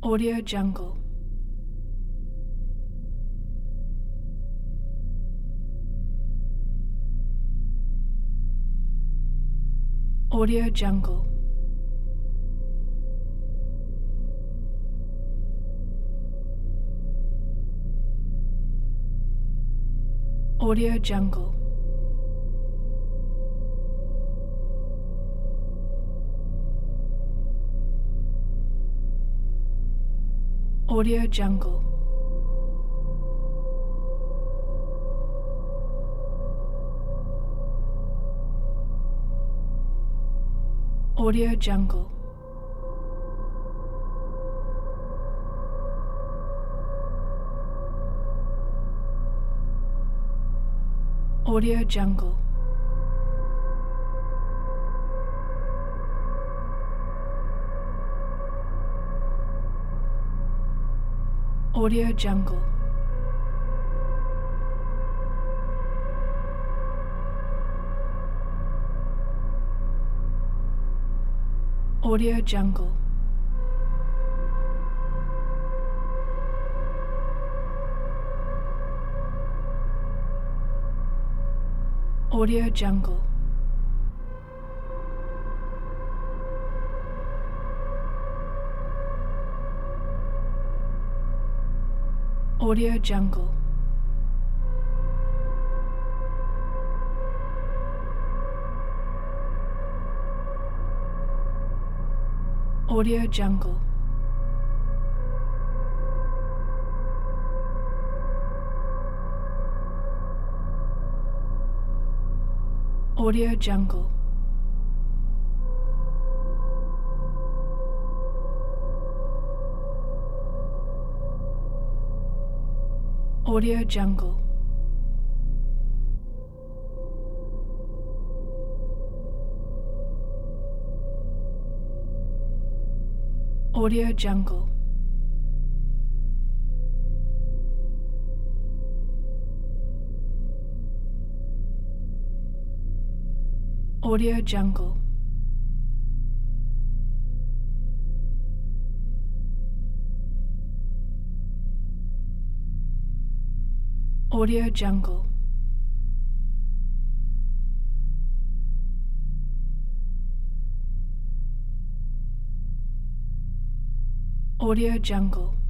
Audio Jungle. Audio Jungle. Audio Jungle. Audio Jungle. Audio Jungle. Audio Jungle. Audio Jungle. Audio Jungle. Audio Jungle. Audio Jungle. Audio Jungle. Audio Jungle. Audio Jungle. Audio Jungle. Audio Jungle. Audio Jungle. Audio Jungle.